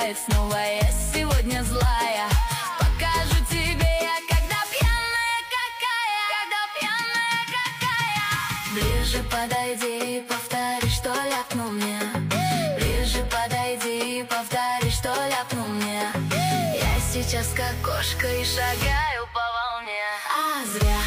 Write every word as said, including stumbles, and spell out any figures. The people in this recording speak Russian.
опять снова я сегодня злая. Покажу тебе я, когда пьяная какая, когда пьяная какая. Ближе подойди и повтори, что ляпнул мне. Ближе подойди и повтори, что ляпнул мне. Я сейчас как кошка и шагаю по волне. А зря.